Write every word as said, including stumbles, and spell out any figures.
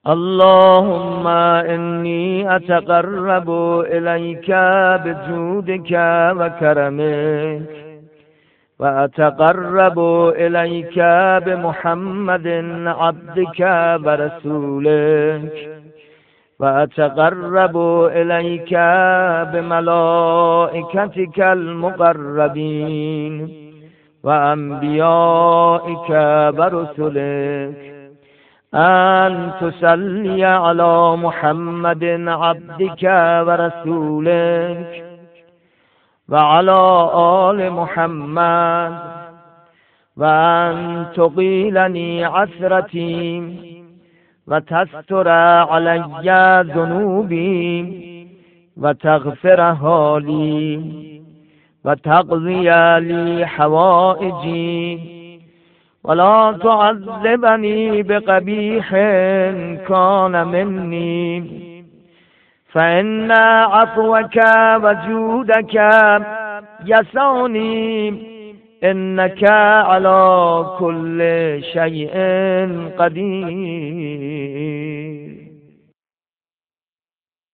اللهم إني أتقرب إليك بجودك وكرمك، وأتقرب إليك بمحمد عبدك ورسولك، وأتقرب إليك بملائكتك المقربين وأنبيائك ورسلك، أن تصلي على محمد عبدك ورسولك وعلى آل محمد، وأن تقيلني عثرتي وتستر علي ذنوبي وتغفرها لي وتقضي لي حوائجي، ولا تعذبني بقبيح كان مني، فإن عفوك وجودك يسعني، إنك على كل شيء قدير.